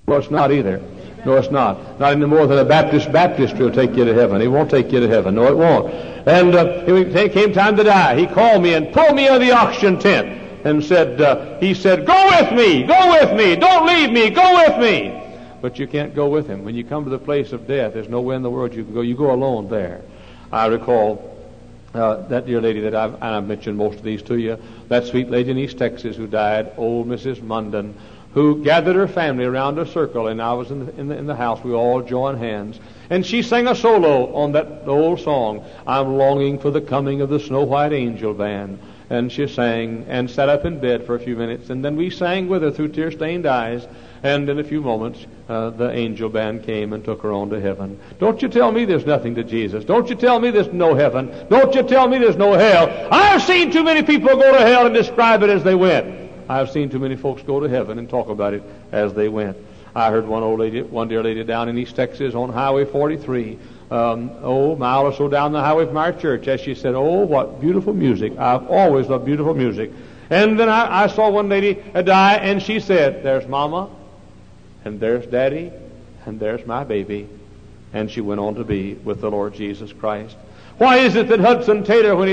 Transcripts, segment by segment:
Well, it's not either. No, it's not. Not any more than a Baptist will take you to heaven. He won't take you to heaven. No, it won't. And it came time to die. He called me and pulled me out of the oxygen tent and said, he said, go with me, don't leave me, go with me. But you can't go with him. When you come to the place of death, there's nowhere in the world you can go. You go alone there. I recall that dear lady that I've mentioned most of these to you, that sweet lady in East Texas who died, old Mrs. Munden, who gathered her family around a circle, and I was in the house. We all joined hands. And she sang a solo on that old song, I'm longing for the coming of the snow-white angel band. And she sang and sat up in bed for a few minutes, and then we sang with her through tear-stained eyes, and in a few moments the angel band came and took her on to heaven. Don't you tell me there's nothing to Jesus. Don't you tell me there's no heaven. Don't you tell me there's no hell. I've seen too many people go to hell and describe it as they went. I've seen too many folks go to heaven and talk about it as they went. I heard one dear lady down in East Texas on Highway 43, a mile or so down the highway from our church, as she said, oh, what beautiful music. I've always loved beautiful music. And then I saw one lady die, and she said, there's Mama, and there's Daddy, and there's my baby. And she went on to be with the Lord Jesus Christ. Why is it that Hudson Taylor, when he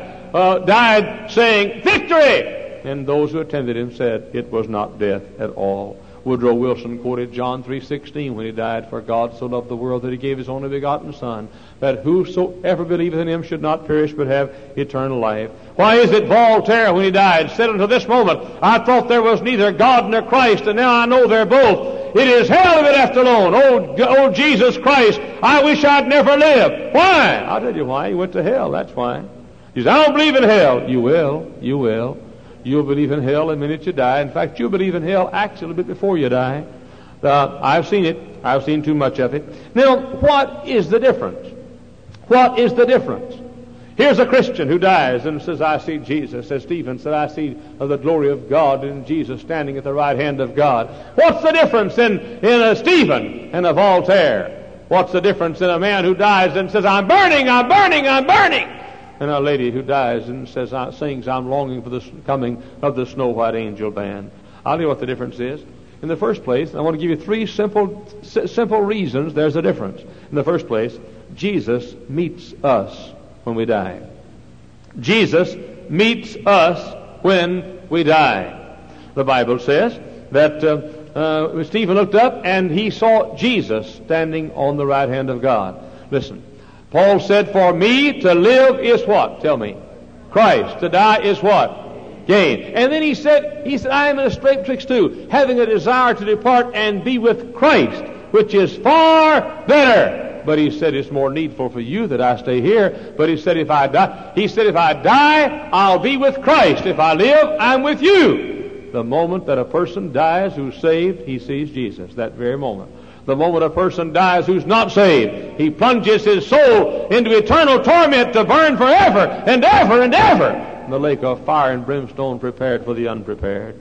died saying, victory! And those who attended him said it was not death at all. Woodrow Wilson quoted John 3:16 when he died, for God so loved the world that he gave his only begotten Son, that whosoever believeth in him should not perish but have eternal life. Why is it Voltaire, when he died, said until this moment, I thought there was neither God nor Christ, and now I know they're both. It is hell if it left alone. Oh, Jesus Christ, I wish I'd never lived. Why? I'll tell you why. He went to hell, that's why. He says, I don't believe in hell. You will. You'll believe in hell the minute you die. In fact, you'll believe in hell actually a bit before you die. I've seen it. I've seen too much of it. Now, what is the difference? What is the difference? Here's a Christian who dies and says, I see Jesus. As Stephen said, I see the glory of God in Jesus standing at the right hand of God. What's the difference in a Stephen and a Voltaire? What's the difference in a man who dies and says, I'm burning, I'm burning, I'm burning? And a lady who dies and sings, I'm longing for the coming of the snow-white angel band. I'll tell you what the difference is. In the first place, I want to give you three simple reasons there's a difference. In the first place, Jesus meets us when we die. Jesus meets us when we die. The Bible says that Stephen looked up and he saw Jesus standing on the right hand of God. Listen. Paul said, for me to live is what? Tell me. Christ. To die is what? Gain. And then he said, I am in a strait betwixt two, having a desire to depart and be with Christ, which is far better. But he said, it's more needful for you that I stay here. But he said, if I die, I'll be with Christ. If I live, I'm with you. The moment that a person dies who's saved, he sees Jesus. That very moment. The moment a person dies who's not saved, he plunges his soul into eternal torment to burn forever and ever and ever in the lake of fire and brimstone prepared for the unprepared.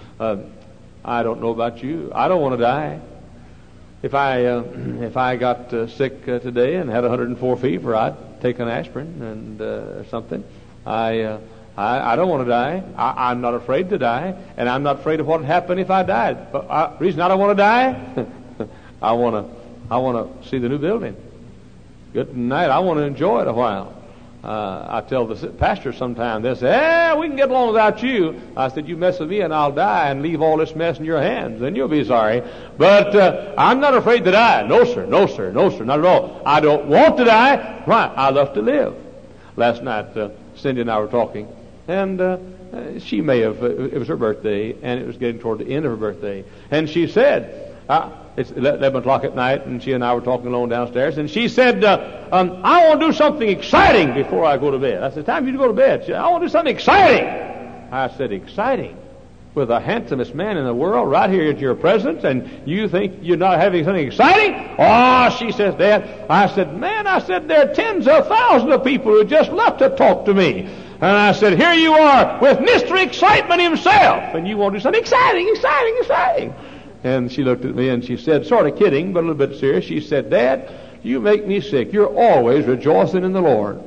I don't know about you. I don't want to die. If I got sick today and had 104 fever, I'd take an aspirin and something. I don't want to die. I'm not afraid to die, and I'm not afraid of what would happen if I died. But the reason I don't want to die, I want to see the new building. Good night. I want to enjoy it a while. I tell the pastor sometimes, they say, we can get along without you. I said, you mess with me and I'll die and leave all this mess in your hands. Then you'll be sorry. But I'm not afraid to die. No, sir, not at all. I don't want to die. Why? I love to live. Last night, Cindy and I were talking, and she may have, it was her birthday, and it was getting toward the end of her birthday. And she said, it's 11 o'clock at night, and she and I were talking alone downstairs, and she said, I want to do something exciting before I go to bed. I said, time for you to go to bed. She said, I want to do something exciting. I said, exciting? With the handsomest man in the world right here at your presence, and you think you're not having something exciting? Oh, she says, Dad. I said, there are tens of thousands of people who just love to talk to me. And I said, here you are with Mr. Excitement himself, and you want to do something exciting. And she looked at me and she said, sort of kidding, but a little bit serious, she said, Dad, you make me sick. You're always rejoicing in the Lord.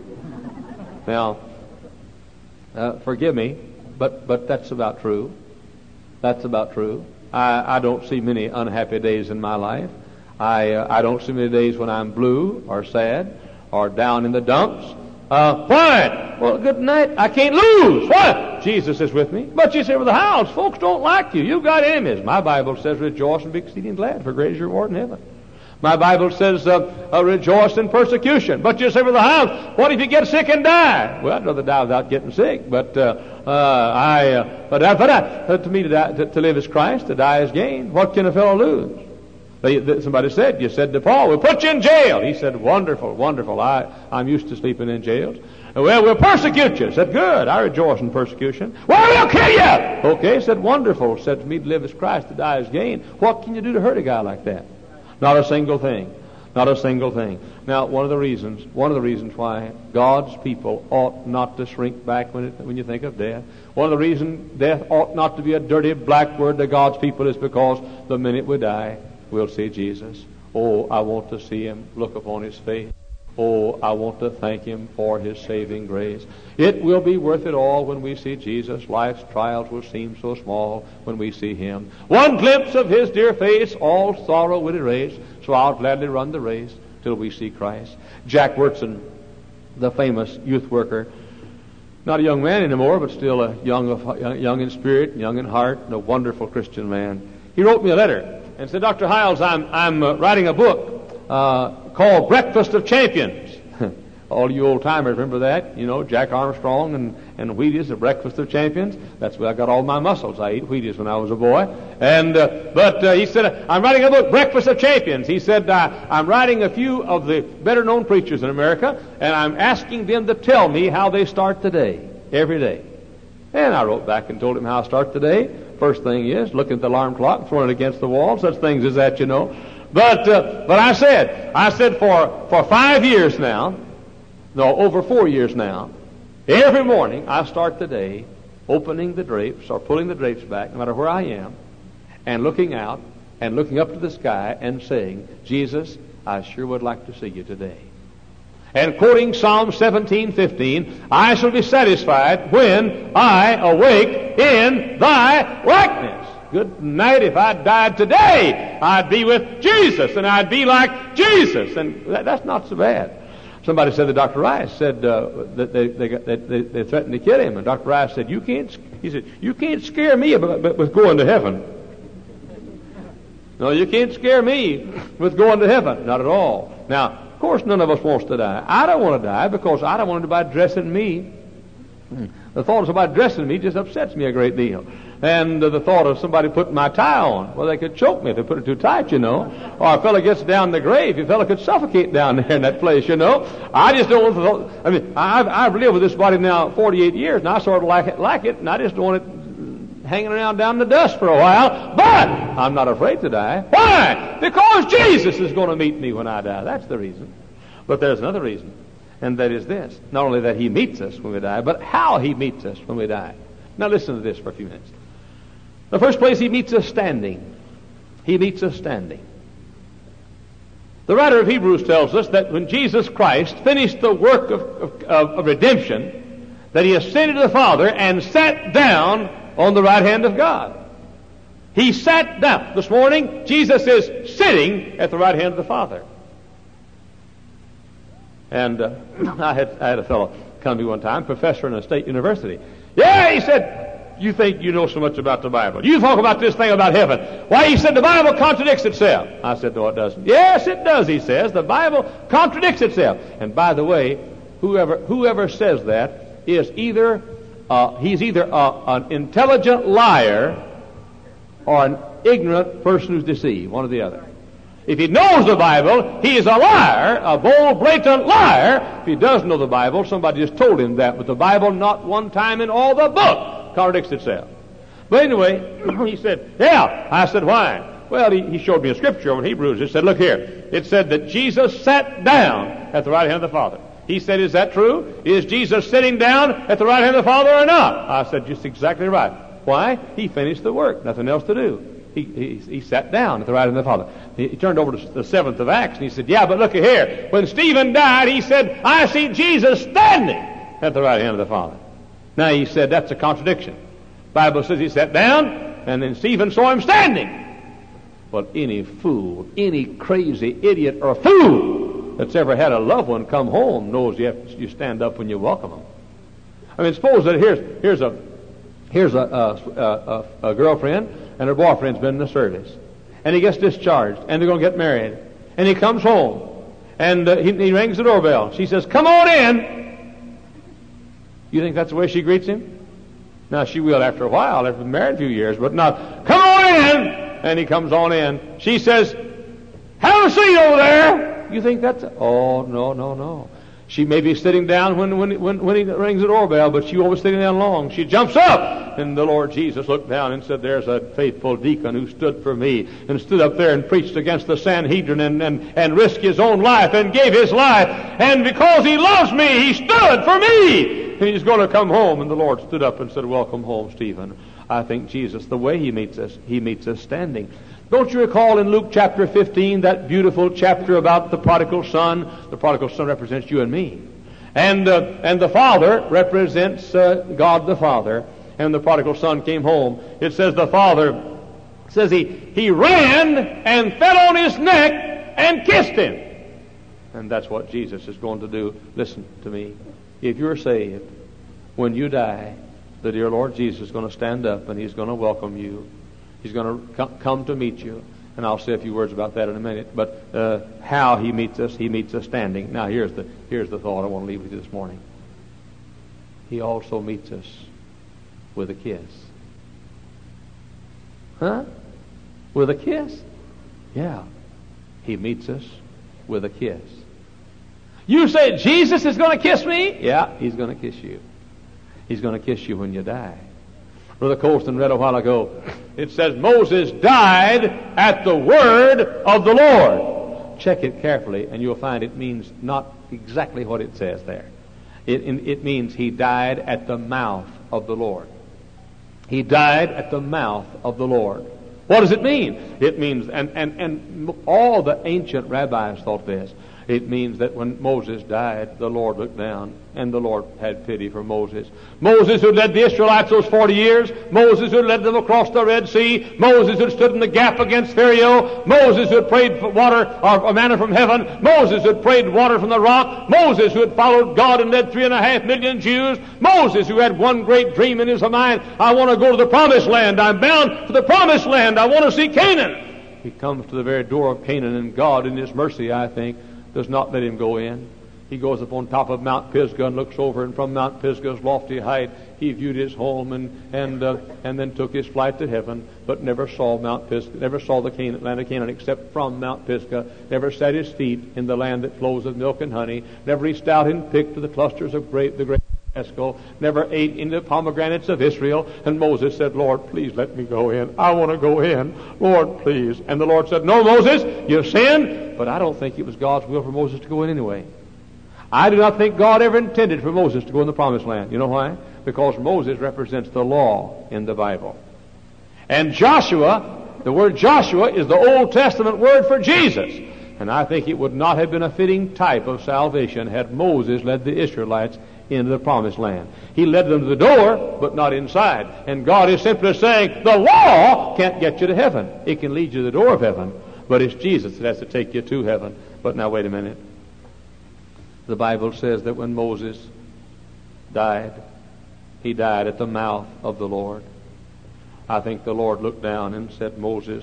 Now, forgive me, but that's about true. That's about true. I don't see many unhappy days in my life. I don't see many days when I'm blue or sad or down in the dumps. Why? Well, good night. I can't lose. Why? Jesus is with me. But you say, well, the house, folks don't like you. You've got enemies. My Bible says, rejoice and be exceeding glad, for great is your reward in heaven. My Bible says, rejoice in persecution. But you say, well, the house, what if you get sick and die? Well, I'd rather die without getting sick. But to me, to live is Christ, to die is gain. What can a fellow lose? Somebody said, you said to Paul, we'll put you in jail. He said, wonderful, wonderful. I'm used to sleeping in jails. Well, we'll persecute you. Said, good. I rejoice in persecution. Well, we'll kill you. Okay. Said, wonderful. Said, to me, to live is Christ, to die is gain. What can you do to hurt a guy like that? Not a single thing. Not a single thing. Now, one of the reasons why God's people ought not to shrink back when you think of death, one of the reasons death ought not to be a dirty black word to God's people is because the minute we die, we'll see Jesus. Oh, I want to see Him, look upon His face. Oh, I want to thank Him for His saving grace. It will be worth it all when we see Jesus. Life's trials will seem so small when we see Him. One glimpse of His dear face, all sorrow will erase. So I'll gladly run the race till we see Christ. Jack Wyrtzen, the famous youth worker, not a young man anymore, but still a young in spirit, young in heart, and a wonderful Christian man. He wrote me a letter and said, Dr. Hiles, I'm writing a book called Breakfast of Champions. All you old-timers remember that. You know, Jack Armstrong and Wheaties, the Breakfast of Champions. That's where I got all my muscles. I ate Wheaties when I was a boy. But he said, I'm writing a book, Breakfast of Champions. He said, I'm writing a few of the better-known preachers in America, and I'm asking them to tell me how they start the day, every day. And I wrote back and told him how I start the day. First thing is, looking at the alarm clock, throwing it against the wall, such things as that, you know. But I said for 5 years now, no, over 4 years now, every morning I start the day opening the drapes or pulling the drapes back, no matter where I am, and looking out and looking up to the sky and saying, Jesus, I sure would like to see you today. And quoting Psalm 17:15, I shall be satisfied when I awake in thy likeness. Good night. If I died today, I'd be with Jesus, and I'd be like Jesus. And that's not so bad. Somebody said that Dr. Rice said that they threatened to kill him, and Dr. Rice said, you can't scare me with going to heaven. No, you can't scare me with going to heaven. Not at all. Now, of course, none of us wants to die. I don't want to die because I don't want anybody dressing me. The thought of somebody dressing me just upsets me a great deal. And the thought of somebody putting my tie on, well, they could choke me if they put it too tight, you know. Or a fellow gets down in the grave, a fellow could suffocate down there in that place, you know. I just don't want to, I mean, I've lived with this body now 48 years, and I sort of like it, and I just don't want it hanging around down in the dust for a while. But I'm not afraid to die. Why? Because Jesus is going to meet me when I die. That's the reason. But there's another reason, and that is this. Not only that He meets us when we die, but how He meets us when we die. Now listen to this for a few minutes. The first place, He meets us standing. He meets us standing. The writer of Hebrews tells us that when Jesus Christ finished the work of redemption, that He ascended to the Father and sat down on the right hand of God. He sat down. This morning, Jesus is sitting at the right hand of the Father. And I had a fellow come to me one time, professor in a state university. Yeah, he said, you think you know so much about the Bible. You talk about this thing about heaven. Why, he said, the Bible contradicts itself. I said, no, it doesn't. Yes, it does, he says. The Bible contradicts itself. And by the way, whoever says that is either he's either an intelligent liar or an ignorant person who's deceived, one or the other. If he knows the Bible, he is a liar, a bold, blatant liar. If he doesn't know the Bible, somebody just told him that. But the Bible, not one time in all the book, contradicts itself. But anyway, he said, yeah. I said, why? Well, he showed me a scripture over in Hebrews. It said, look here. It said that Jesus sat down at the right hand of the Father. He said, is that true? Is Jesus sitting down at the right hand of the Father or not? I said, just exactly right. Why? He finished the work. Nothing else to do. He sat down at the right hand of the Father. He turned over to the 7th of Acts, and he said, yeah, but look here. When Stephen died, he said, I see Jesus standing at the right hand of the Father. Now, he said, that's a contradiction. The Bible says he sat down, And then Stephen saw him standing. But any fool, any crazy idiot or fool that's ever had a loved one come home knows you stand up when you welcome them. I mean, suppose that here's a girlfriend and her boyfriend's been in the service, and he gets discharged, and they're going to get married, and he comes home, and he rings the doorbell. She says, "Come on in." You think that's the way she greets him? Now, she will after a while, after married a few years, but not, "Come on in." And he comes on in. She says, "Have a seat over there." You think that's... Oh, no. She may be sitting down when he rings the doorbell, but she won't be sitting down long. She jumps up, and the Lord Jesus looked down and said, "There's a faithful deacon who stood for me," and stood up there and preached against the Sanhedrin and risked his own life and gave his life. And because he loves me, he stood for me. And he's going to come home. And the Lord stood up and said, "Welcome home, Stephen." I think Jesus, the way he meets us standing. Don't you recall in Luke chapter 15, that beautiful chapter about the prodigal son? The prodigal son represents you and me. And the father represents God the Father. And the prodigal son came home. It says the father, says he ran and fell on his neck and kissed him. And that's what Jesus is going to do. Listen to me. If you're saved, when you die, the dear Lord Jesus is going to stand up and he's going to welcome you. He's going to come to meet you. And I'll say a few words about that in a minute. But how he meets us standing. Now here's the thought I want to leave with you this morning. He also meets us with a kiss. Huh? With a kiss? Yeah. He meets us with a kiss. You say, "Jesus is going to kiss me?" Yeah, he's going to kiss you. He's going to kiss you when you die. Brother Colston read a while ago, it says Moses died at the word of the Lord. Check it carefully and you'll find it means not exactly what it says there. It means he died at the mouth of the Lord. He died at the mouth of the Lord. What does it mean? It means, and all the ancient rabbis thought this, it means that when Moses died, the Lord looked down and the Lord had pity for Moses. Moses who led the Israelites those 40 years. Moses who led them across the Red Sea. Moses who stood in the gap against Pharaoh. Moses who had prayed for water or manna from heaven. Moses who had prayed water from the rock. Moses who had followed God and led 3.5 million Jews. Moses who had one great dream in his mind. I want to go to the promised land. I'm bound for the promised land. I want to see Canaan. He comes to the very door of Canaan, and God in his mercy, I think, does not let him go in. He goes up on top of Mount Pisgah and looks over, and from Mount Pisgah's lofty height he viewed his home and then took his flight to heaven, but never saw Mount Pisgah, never saw the land of Canaan except from Mount Pisgah, never set his feet in the land that flows with milk and honey, never reached out and picked the clusters of the grape Esco, never ate in the pomegranates of Israel. And Moses said, "Lord, please let me go in. I want to go in. Lord, please." And the Lord said, "No, Moses, you sinned." But I don't think it was God's will for Moses to go in anyway. I do not think God ever intended for Moses to go in the promised land. You know why? Because Moses represents the law in the Bible. And Joshua, the word Joshua is the Old Testament word for Jesus. And I think it would not have been a fitting type of salvation had Moses led the Israelites into the promised land. He led them to the door, but not inside. And God is simply saying, the law can't get you to heaven. It can lead you to the door of heaven, but it's Jesus that has to take you to heaven. But now wait a minute. The Bible says that when Moses died, he died at the mouth of the Lord. I think the Lord looked down and said, "Moses,"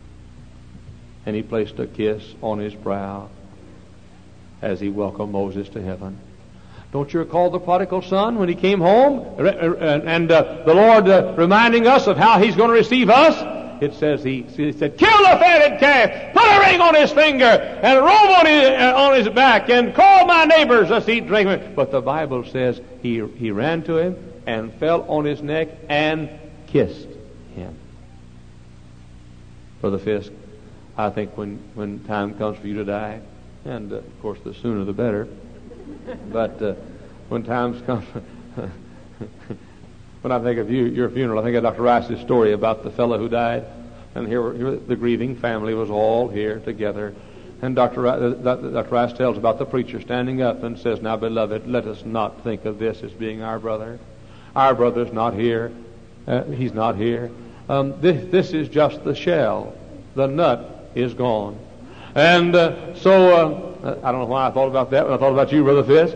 and he placed a kiss on his brow as he welcomed Moses to heaven. Don't you recall the prodigal son when he came home? And the Lord reminding us of how he's going to receive us? It says he said, "Kill the fatted calf, put a ring on his finger, and a robe on his back, and call my neighbors, let's eat, drink." But the Bible says he ran to him and fell on his neck and kissed him. Brother Fisk, I think when time comes for you to die, and of course the sooner the better, but when times come, when I think of your funeral, I think of Dr. Rice's story about the fellow who died, and here the grieving family was all here together. And Dr. Rice tells about the preacher standing up and says, "Now, beloved, let us not think of this as being our brother. Our brother's not here. He's not here. This is just the shell. The nut is gone. And so I don't know why I thought about that when I thought about you, Brother Fisk.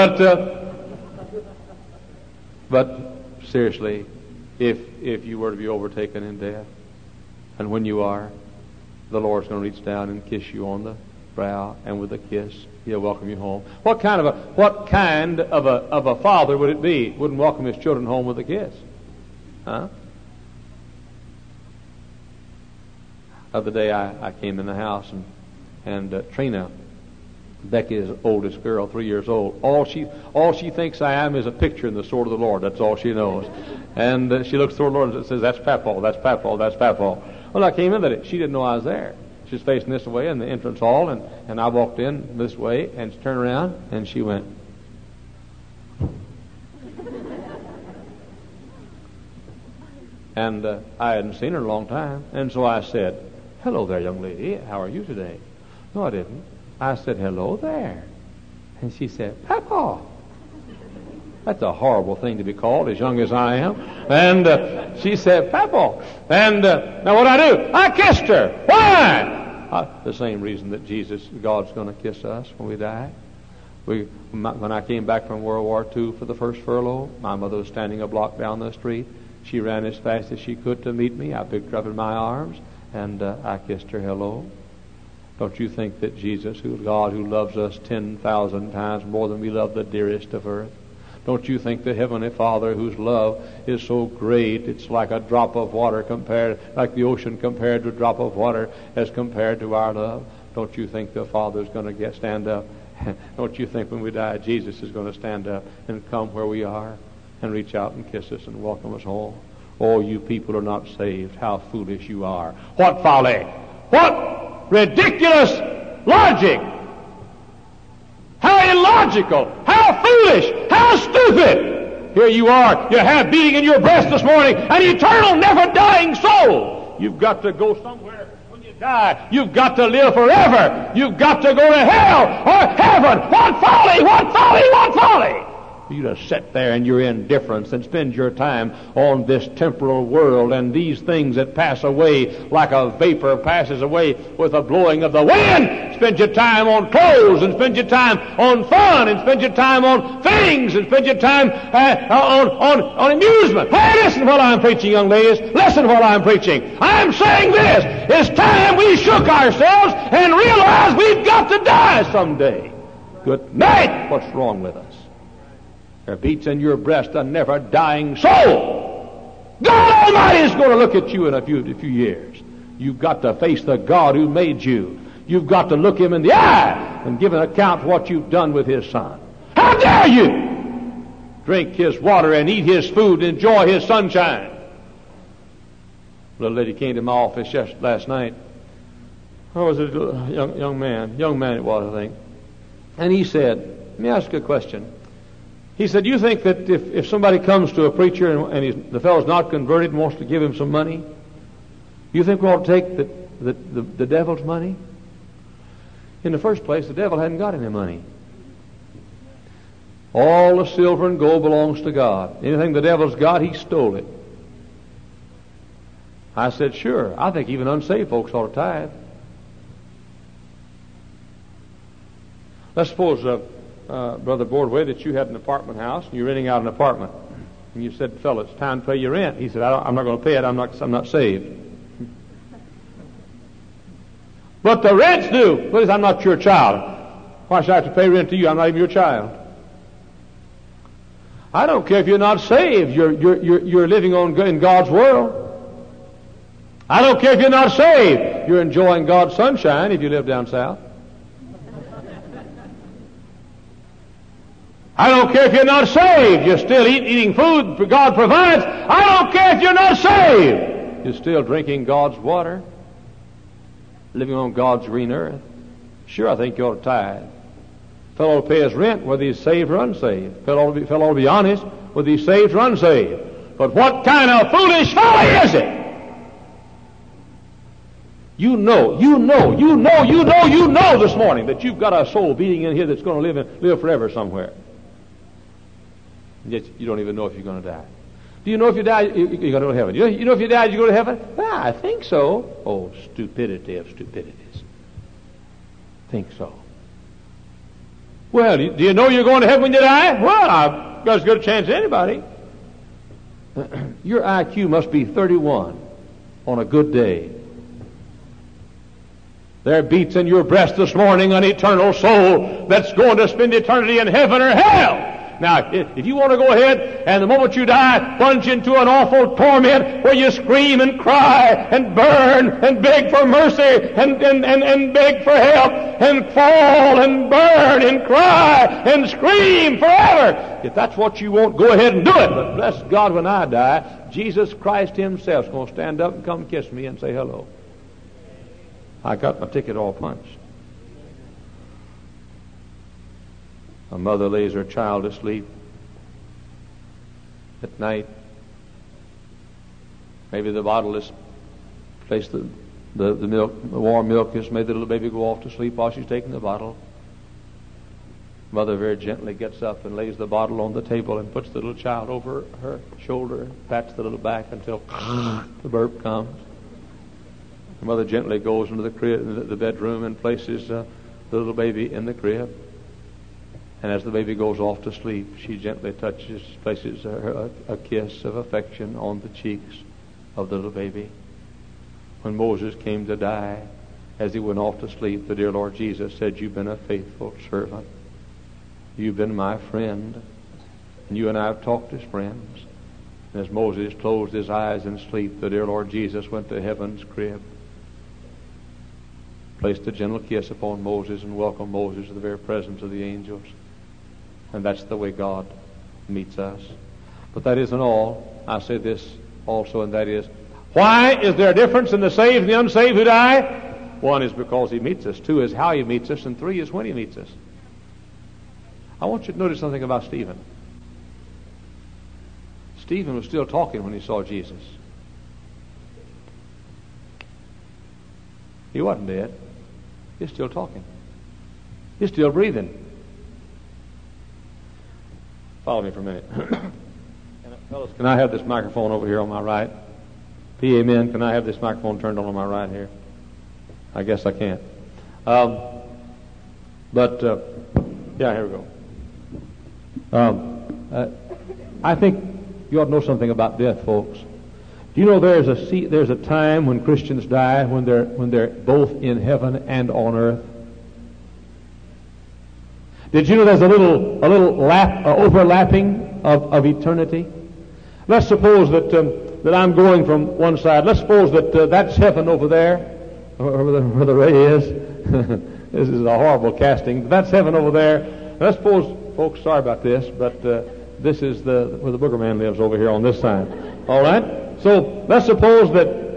But seriously, if you were to be overtaken in death, and when you are, the Lord's going to reach down and kiss you on the brow, and with a kiss, He'll welcome you home. What kind of a father would it be? Wouldn't welcome his children home with a kiss? Huh? Other day I came in the house and Trina, Becky's oldest girl, 3 years old, all she thinks I am is a picture in the sword of the Lord. That's all she knows. And she looks toward the Lord and says, "That's Papaw, that's Papaw, that's Papaw." Well, I came in that she didn't know I was there. She was facing this way in the entrance hall, and I walked in this way, and she turned around, and she went. And I hadn't seen her in a long time, and so I said, "Hello there, young lady. How are you today?" No, I didn't. I said, "Hello there." And she said, "Papaw." That's a horrible thing to be called, as young as I am. And she said, "Papaw." And now what I do? I kissed her. Why? The same reason that God's going to kiss us when we die. When I came back from World War II for the first furlough, my mother was standing a block down the street. She ran as fast as she could to meet me. I picked her up in my arms, and I kissed her hello. Don't you think that Jesus, who is God, who loves us 10,000 times more than we love the dearest of earth, don't you think the Heavenly Father, whose love is so great, it's like a drop of water like the ocean compared to a drop of water as compared to our love? Don't you think the Father's going to stand up? Don't you think when we die, Jesus is going to stand up and come where we are and reach out and kiss us and welcome us home? Oh, you people are not saved. How foolish you are. What folly! What ridiculous logic! How illogical! How foolish! How stupid! Here you are, you have beating in your breast this morning an eternal, never-dying soul. You've got to go somewhere when you die. You've got to live forever. You've got to go to hell or heaven. What folly! What folly! What folly! You to sit there in your indifference and spend your time on this temporal world and these things that pass away like a vapor passes away with the blowing of the wind. Spend your time on clothes, and spend your time on fun, and spend your time on things, and spend your time on amusement. Hey, listen while I'm preaching, young ladies. Listen while I'm preaching. I'm saying this. It's time we shook ourselves and realized we've got to die someday. Good night. What's wrong with us? There beats in your breast a never-dying soul. God Almighty is going to look at you in a few years. You've got to face the God who made you. You've got to look Him in the eye and give an account for what you've done with His Son. How dare you drink His water and eat His food and enjoy His sunshine? A little lady came to my office just last night. Oh, was it a young man? Young man it was, I think. And he said, "Let me ask you a question." He said, "You think that if somebody comes to a preacher and the fellow's not converted and wants to give him some money, you think we ought to take the devil's money?" In the first place, the devil hadn't got any money. All the silver and gold belongs to God. Anything the devil's got, he stole it. I said, "Sure, I think even unsaved folks ought to tithe." Let's suppose, Brother Bordway, that you had an apartment house and you're renting out an apartment. And you said, "Fellow, it's time to pay your rent." He said, "I'm not going to pay it. I'm not saved." "But the rent's due." "Please, I'm not your child. Why should I have to pay rent to you? I'm not even your child." "I don't care if you're not saved. You're living in God's world. I don't care if you're not saved. You're enjoying God's sunshine if you live down south. I don't care if you're not saved. You're still eating food God provides. I don't care if you're not saved. You're still drinking God's water, living on God's green earth. Sure, I think you ought to tithe. Fellow will pay his rent whether he's saved or unsaved. Fellow ought to be honest whether he's saved or unsaved. But what kind of foolish folly is it? You know this morning that you've got a soul beating in here that's going to live forever somewhere. Yet you don't even know if you're going to die. Do you know if you die, you're going to go to heaven? You know if you died, you go to heaven? Well, I think so. Oh, stupidity of stupidities. Think so. Well, do you know you're going to heaven when you die? Well, I've got as good a chance as anybody. Your IQ must be 31 on a good day. There beats in your breast this morning an eternal soul that's going to spend eternity in heaven or hell. Now, if you want to go ahead and the moment you die, plunge into an awful torment where you scream and cry and burn and beg for mercy and beg for help and fall and burn and cry and scream forever. If that's what you want, go ahead and do it. But bless God, when I die, Jesus Christ himself is going to stand up and come kiss me and say hello. I got my ticket all punched. A mother lays her child asleep at night. Maybe the bottle is placed, the milk, the warm milk has made the little baby go off to sleep while she's taking the bottle. Mother very gently gets up and lays the bottle on the table and puts the little child over her shoulder and pats the little back until the burp comes. The mother gently goes into the crib, the bedroom, and places the little baby in the crib. And as the baby goes off to sleep, she gently places a kiss of affection on the cheeks of the little baby. When Moses came to die, as he went off to sleep, the dear Lord Jesus said, "You've been a faithful servant. You've been my friend." And you and I have talked as friends. And as Moses closed his eyes in sleep, the dear Lord Jesus went to heaven's crib, placed a gentle kiss upon Moses, and welcomed Moses to the very presence of the angels. And that's the way God meets us. But that isn't all. I say this also, and that is, why is there a difference in the saved and the unsaved who die? One is because he meets us. Two is how he meets us. And three is when he meets us. I want you to notice something about Stephen. Stephen was still talking when he saw Jesus. He wasn't dead. He's still talking. He's still breathing. Follow me for a minute. Fellas, can I have this microphone over here on my right? PA men, can I have this microphone turned on my right here? I guess I can't. Yeah, here we go. I think you ought to know something about death, folks. Do you know there's a time when Christians die when they're both in heaven and on earth? Did you know there's a little overlapping of eternity? Let's suppose that I'm going from one side. Let's suppose that that's heaven over there, where the ray is. This is a horrible casting. That's heaven over there. Let's suppose, folks, sorry about this, but this is where the booger man lives over here on this side. All right. So let's suppose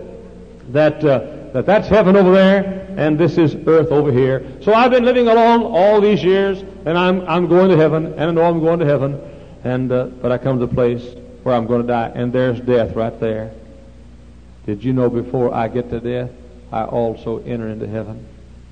that's heaven over there, and this is earth over here. So I've been living along all these years, and I'm going to heaven, and I know I'm going to heaven, and but I come to the place where I'm going to die, and there's death right there. Did you know before I get to death, I also enter into heaven?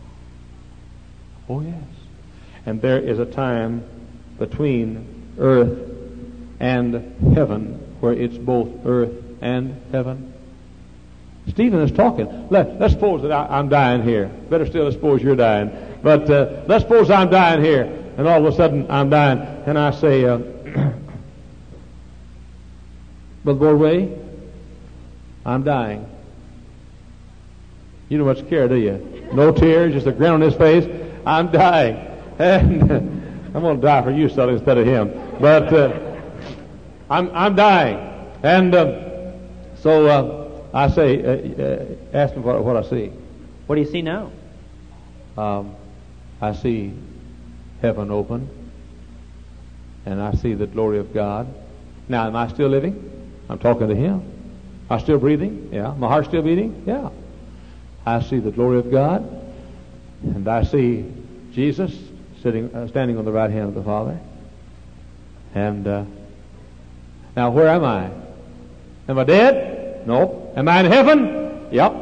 Oh yes. And there is a time between earth and heaven where it's both earth and heaven. Stephen is talking. Let's suppose that I'm dying here. Better still, let's suppose you're dying. But let's suppose I'm dying here, and all of a sudden I'm dying, and I say, Brother Bordway, I'm dying. You don't much care, do you? No tears, just a grin on his face. I'm dying. And I'm going to die for you, Sully, instead of him. But I'm dying. And so I say, ask him what I see. What do you see now? I see heaven open, and I see the glory of God. Now, am I still living? I'm talking to him. Am I still breathing? Yeah. My heart still beating? Yeah. I see the glory of God, and I see Jesus standing on the right hand of the Father. And now, where am I? Am I dead? Nope. Am I in heaven? Yep.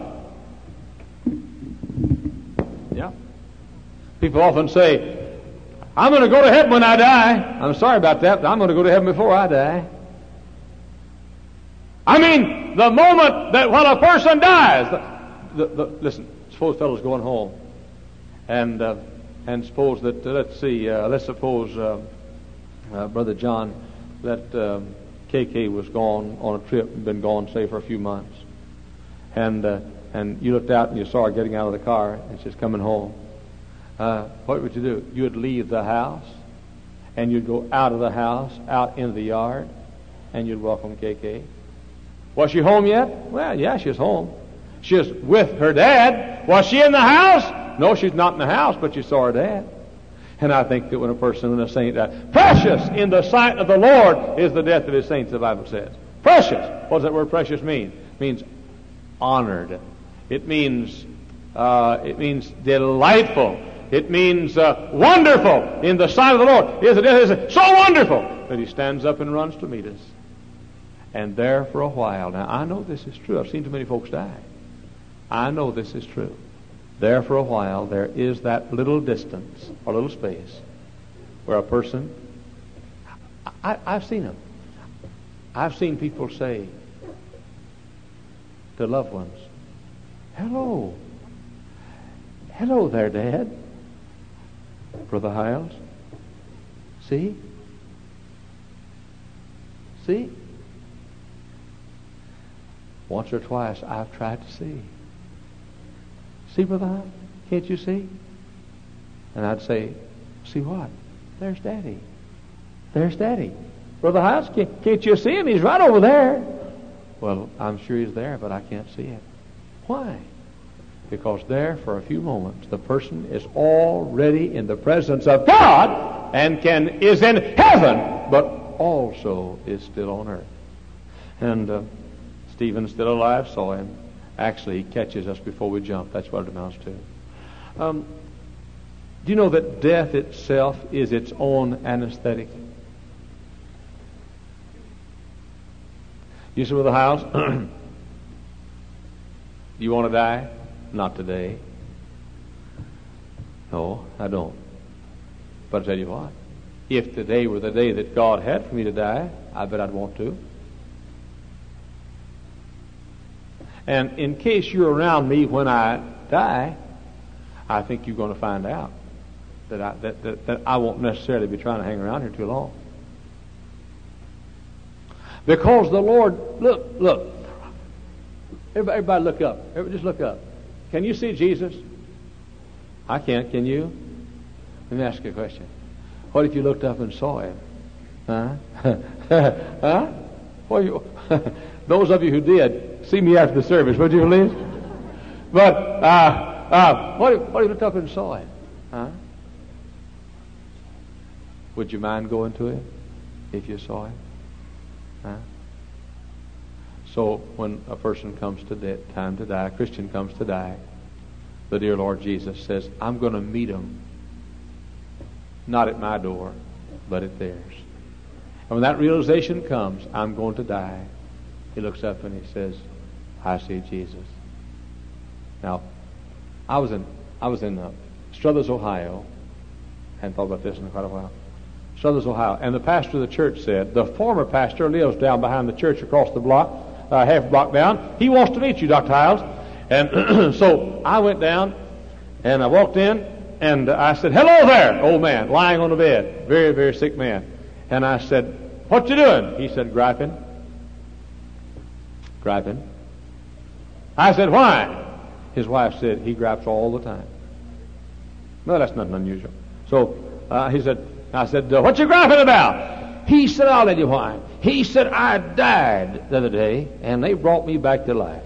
Yep. People often say, I'm going to go to heaven when I die. I'm sorry about that, but I'm going to go to heaven before I die. I mean, the moment that when a person dies, listen, suppose fellow's going home, and suppose that, let's suppose Brother John, that KK was gone on a trip, been gone, say, for a few months, and you looked out and you saw her getting out of the car, and she's coming home. What would you do? You would leave the house, and you'd go out of the house, out into the yard, and you'd welcome KK. Was she home yet? Well, yeah, she's home. She's with her dad. Was she in the house? No, she's not in the house, but she saw her dad. And I think that when a saint dies, precious in the sight of the Lord is the death of his saints, the Bible says. Precious. What does that word precious mean? It means honored. It means delightful. It means wonderful in the sight of the Lord. Is the death is so wonderful that he stands up and runs to meet us. And there for a while. Now, I know this is true. I've seen too many folks die. I know this is true. There for a while, there is that little distance or little space where a person, I've seen them. I've seen people say to loved ones, hello. Hello there, Dad. Brother Hiles. See? See? Once or twice I've tried to see. See, Brother Hiles? Can't you see? And I'd say, see what? There's Daddy. There's Daddy. Brother Hiles, can't you see him? He's right over there. Well, I'm sure he's there, but I can't see him. Why? Because there, for a few moments, the person is already in the presence of God and is in heaven, but also is still on earth. And Stephen, still alive, saw him. Actually, he catches us before we jump. That's what it amounts to. Do you know that death itself is its own anesthetic? You say, with the house, you want to die? Not today. No, I don't. But I tell you what, if today were the day that God had for me to die, I bet I'd want to. And in case you're around me when I die, I think you're going to find out that I won't necessarily be trying to hang around here too long. Because the Lord, look. Everybody look up. Everybody just look up. Can you see Jesus? I can't. Can you? Let me ask you a question. What if you looked up and saw him? Huh? Huh? Those of you who did, see me after the service, would you please? But what if you looked up and saw him? Huh? Would you mind going to him if you saw him? Huh? So when a person comes to time to die, a Christian comes to die, the dear Lord Jesus says, I'm going to meet him, not at my door, but at theirs. And when that realization comes, I'm going to die, he looks up and he says, I see Jesus. Now, I was in Struthers, Ohio. I hadn't thought about this in quite a while. Struthers, Ohio. And the pastor of the church said, the former pastor lives down behind the church across the block, half a block down. He wants to meet you, Dr. Hiles. And so I went down and I walked in and I said, hello there, old man, lying on the bed, very, very sick man. And I said, what you doing? He said, griping. I said, why? His wife said, he gripes all the time. Well, that's nothing unusual. So I said, what you griping about? He said, I'll tell you why. He said, I died the other day, and they brought me back to life.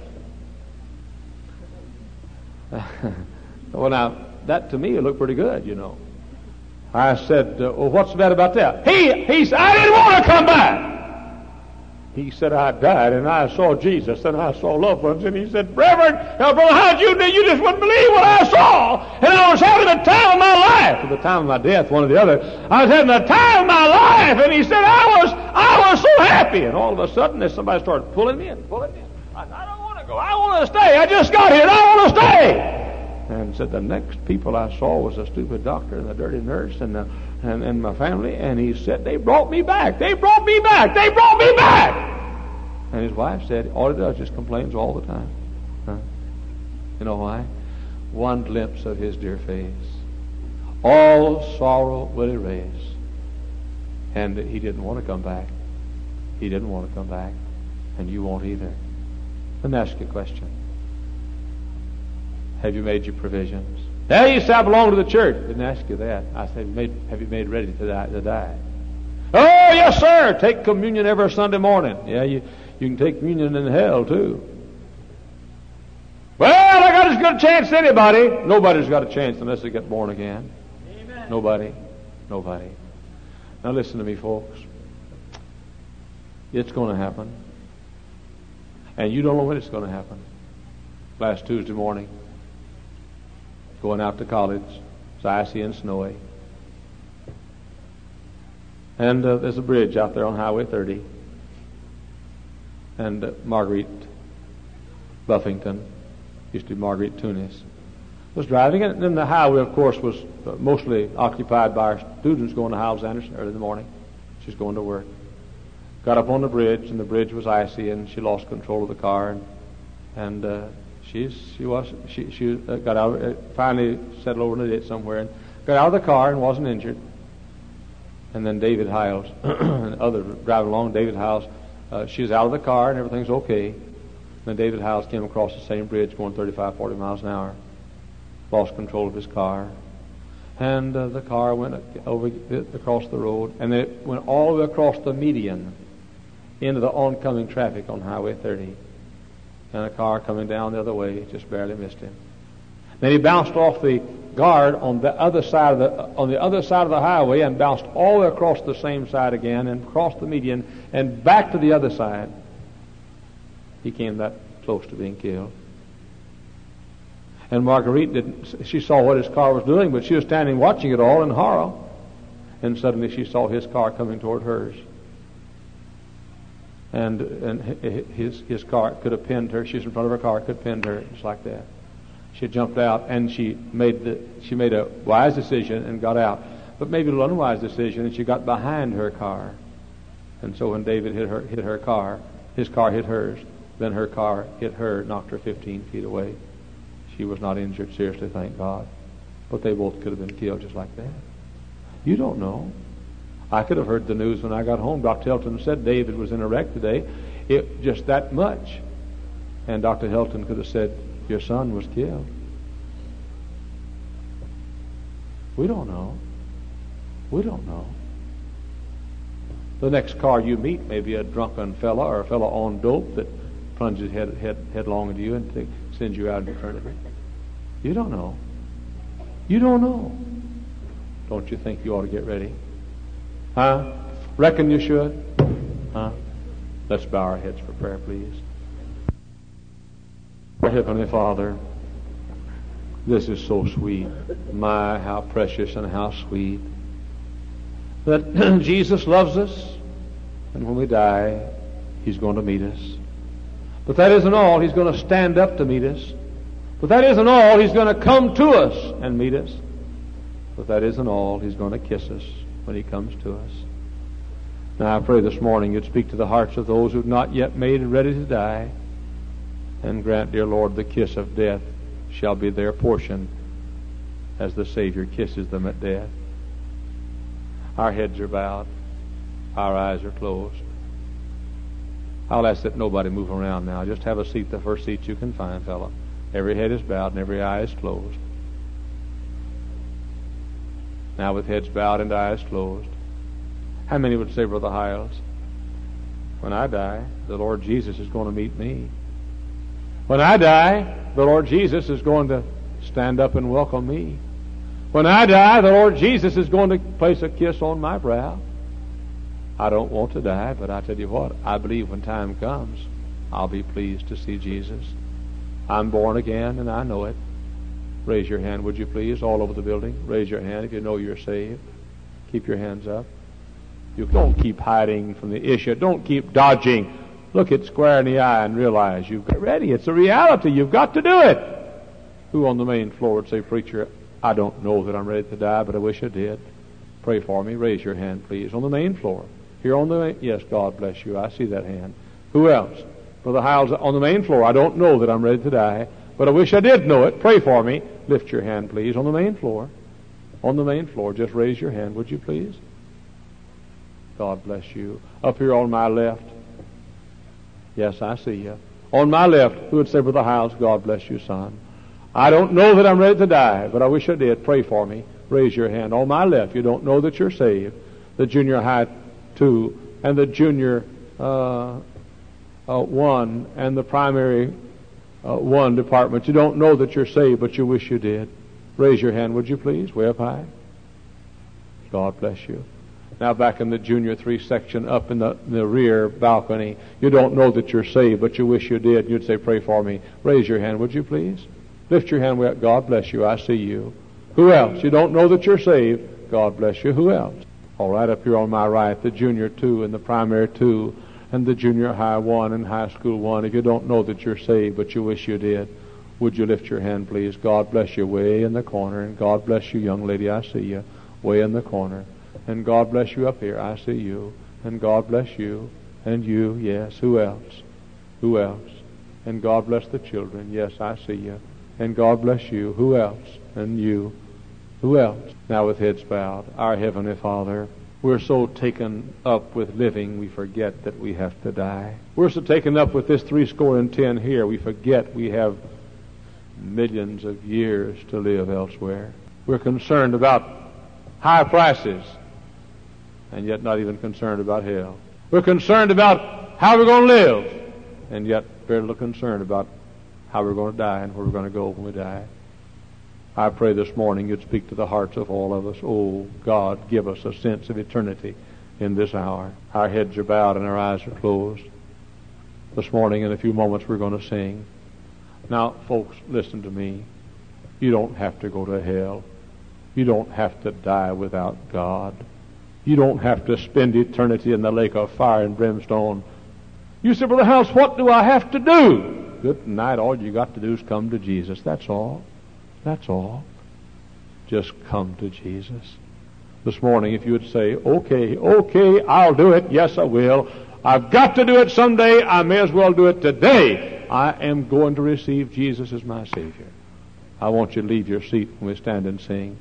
Well, now, that to me looked pretty good, you know. I said, well, what's bad about that? He said, I didn't want to come back. He said, I died, and I saw Jesus, and I saw loved ones. And he said, Reverend, brother, how'd you do? You just wouldn't believe what I saw. And I was having the time of my life. At the time of my death, one or the other. I was having the time of my life. And he said, I was so happy. And all of a sudden, somebody started pulling me in. I don't want to go. I want to stay. I just got here, and I want to stay. And said, the next people I saw was a stupid doctor and a dirty nurse and my family. And he said, they brought me back. And his wife said, all he does is complains all the time. Huh? You know why? One glimpse of his dear face. All sorrow will erase. And he didn't want to come back. He didn't want to come back. And you won't either. Let me ask you a question. Have you made your provisions? Now you say I belong to the church. Didn't ask you that. I said, have you made ready to die? Oh, yes, sir. Take communion every Sunday morning. Yeah, you can take communion in hell, too. Well, I got as good a chance as anybody. Nobody's got a chance unless they get born again. Amen. Nobody. Now listen to me, folks. It's going to happen. And you don't know when it's going to happen. Last Tuesday morning, going out to college, it's icy and snowy. And there's a bridge out there on Highway 30. And Marguerite Buffington, used to be Marguerite Tunis, was driving it. And then the highway, of course, was mostly occupied by our students going to Howells Anderson early in the morning. She's going to work. Got up on the bridge, and the bridge was icy, and she lost control of the car. And she got out, finally settled over in a ditch somewhere, and got out of the car and wasn't injured. And then David Hiles, and others driving along. David Hiles, she was out of the car and everything's okay. And then David Hiles came across the same bridge going 35, 40 miles an hour. Lost control of his car. And the car went across the road, and then it went all the way across the median into the oncoming traffic on Highway 30. And a car coming down the other way just barely missed him. Then he bounced off the guard on the other side of the highway and bounced all the way across the same side again and crossed the median and back to the other side. He came that close to being killed. And Marguerite she saw what his car was doing, but she was standing watching it all in horror. And suddenly she saw his car coming toward hers. And his car could have pinned her. She was in front of her car, could have pinned her, just like that. She jumped out, and she made a wise decision and got out, but maybe a little unwise decision, and she got behind her car. And so when David hit her car, his car hit hers. Then her car hit her, knocked her 15 feet away. She was not injured seriously, thank God. But they both could have been killed just like that. You don't know. I could have heard the news when I got home. Dr. Hilton said David was in a wreck today. Just that much. And Dr. Hilton could have said, your son was killed. We don't know. We don't know. The next car you meet may be a drunken fella or a fella on dope that plunges headlong into you and sends you out into eternity. You don't know. You don't know. Don't you think you ought to get ready? Huh? Reckon you should? Huh? Let's bow our heads for prayer, please. Our Heavenly Father, this is so sweet. My, how precious and how sweet that Jesus loves us, and when we die, He's going to meet us. But that isn't all. He's going to stand up to meet us. But that isn't all. He's going to come to us and meet us. But that isn't all. He's going to kiss us when He comes to us. Now I pray this morning You'd speak to the hearts of those who've not yet made and ready to die, and grant, dear Lord, the kiss of death shall be their portion as the Savior kisses them at death. Our heads are bowed. Our eyes are closed. I'll ask that nobody move around now. Just have a seat, the first seat you can find, fella. Every head is bowed and every eye is closed. Now with heads bowed and eyes closed, how many would say, Brother Hiles, when I die, the Lord Jesus is going to meet me? When I die, the Lord Jesus is going to stand up and welcome me. When I die, the Lord Jesus is going to place a kiss on my brow. I don't want to die, but I tell you what, I believe when time comes, I'll be pleased to see Jesus. I'm born again, and I know it. Raise your hand, would you please, all over the building. Raise your hand if you know you're saved. Keep your hands up. You don't keep hiding from the issue. Don't keep dodging. Look it square in the eye and realize you've got ready. It's a reality. You've got to do it. Who on the main floor would say, Preacher, I don't know that I'm ready to die, but I wish I did. Pray for me. Raise your hand, please. On the main floor. Here on the main... Yes, God bless you. I see that hand. Who else? Brother Hiles on the main floor. I don't know that I'm ready to die, but I wish I did know it. Pray for me. Lift your hand, please, on the main floor. On the main floor. Just raise your hand, would you please? God bless you. Up here on my left. Yes, I see you. On my left, who would say, Brother Hiles, God bless you, son. I don't know that I'm ready to die, but I wish I did. Pray for me. Raise your hand. On my left, you don't know that you're saved. The junior high 2 and the junior 1 and the primary 1 department. You don't know that you're saved, but you wish you did. Raise your hand, would you please? Way up high. God bless you. Now back in the junior 3 section, up in the rear balcony, you don't know that you're saved, but you wish you did. You'd say, pray for me. Raise your hand, would you please? Lift your hand way up. God bless you. I see you. Who else? You don't know that you're saved. God bless you. Who else? All right, up here on my right, the junior 2 and the primary 2 and the junior high 1 and high school 1. If you don't know that you're saved, but you wish you did, would you lift your hand, please? God bless you way in the corner. And God bless you, young lady. I see you way in the corner. And God bless you up here. I see you. And God bless you. And you, yes. Who else? Who else? And God bless the children. Yes, I see you. And God bless you. Who else? And you. Who else? Now with heads bowed, our Heavenly Father, we're so taken up with living, we forget that we have to die. We're so taken up with this 70 here, we forget we have millions of years to live elsewhere. We're concerned about high prices, and yet not even concerned about hell. We're concerned about how we're going to live, and yet very little concerned about how we're going to die and where we're going to go when we die. I pray this morning you'd speak to the hearts of all of us. Oh, God, give us a sense of eternity in this hour. Our heads are bowed and our eyes are closed. This morning, in a few moments, we're going to sing. Now, folks, listen to me. You don't have to go to hell. You don't have to die without God. You don't have to spend eternity in the lake of fire and brimstone. You say, Brother House, what do I have to do? Good night. All you got to do is come to Jesus. That's all. That's all. Just come to Jesus. This morning, if you would say, okay, I'll do it. Yes, I will. I've got to do it someday. I may as well do it today. I am going to receive Jesus as my Savior. I want you to leave your seat when we stand and sing.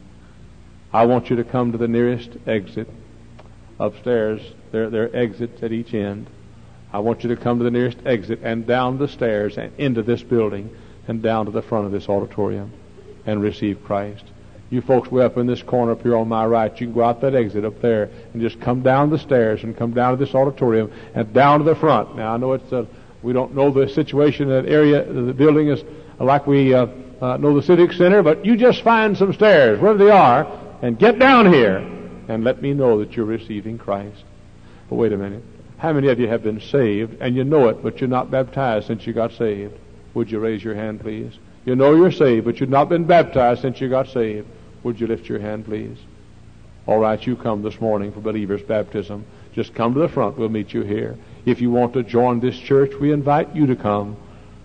I want you to come to the nearest exit upstairs. There are exits at each end. I want you to come to the nearest exit and down the stairs and into this building and down to the front of this auditorium and receive Christ. You folks way up in this corner up here on my right, you can go out that exit up there and just come down the stairs and come down to this auditorium and down to the front. Now, I know we don't know the situation in that area. The building is like we know the Civic Center, but you just find some stairs, wherever they are, and get down here and let me know that you're receiving Christ. But wait a minute. How many of you have been saved, and you know it, but you're not baptized since you got saved? Would you raise your hand, please? You know you're saved, but you've not been baptized since you got saved. Would you lift your hand, please? All right, you come this morning for believer's baptism. Just come to the front. We'll meet you here. If you want to join this church, we invite you to come.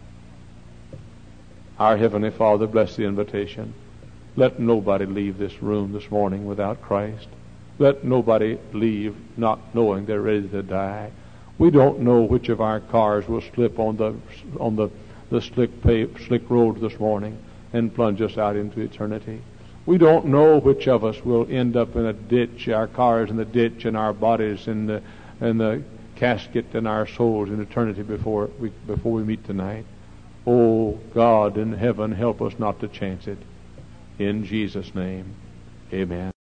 Our Heavenly Father, bless the invitation. Let nobody leave this room this morning without Christ. Let nobody leave not knowing they're ready to die. We don't know which of our cars will slip on the slick road this morning and plunge us out into eternity. We don't know which of us will end up in a ditch, our cars in the ditch and our bodies in the casket and our souls in eternity before we meet tonight. Oh, God in heaven, help us not to chance it. In Jesus' name, amen.